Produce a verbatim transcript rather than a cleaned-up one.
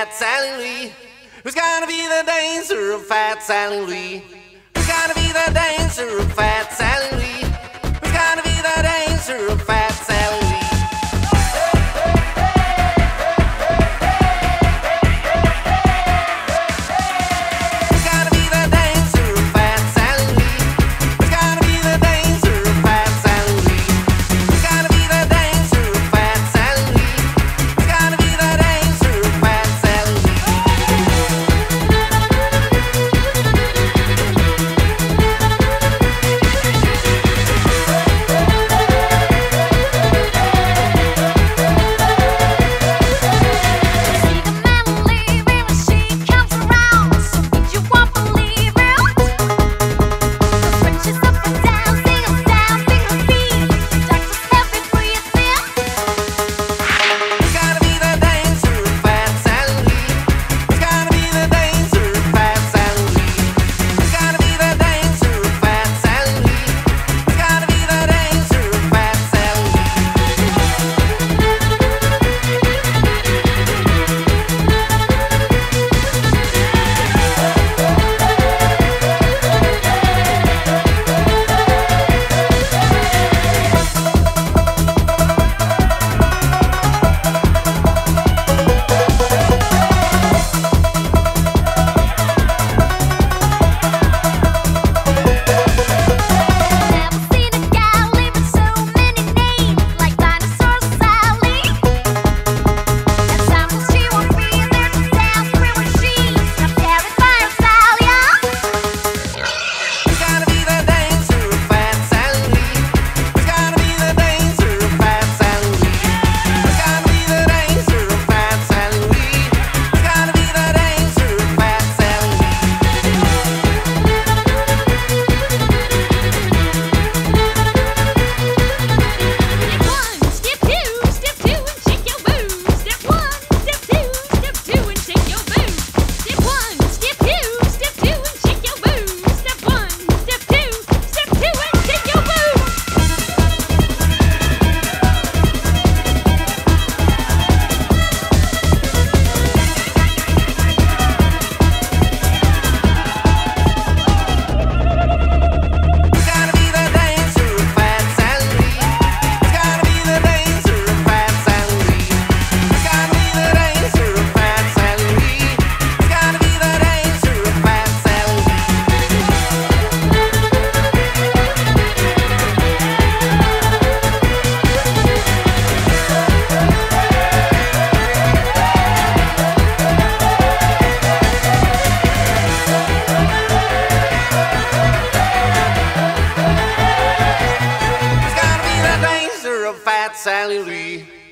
Fat Sally Lee? Who's gonna be the dancer of Fat Sally Lee? Who's gonna be the dancer of Fat Sally Lee? Who's gonna be the dancer of Fat Sally Lee? Fat Sally Lee.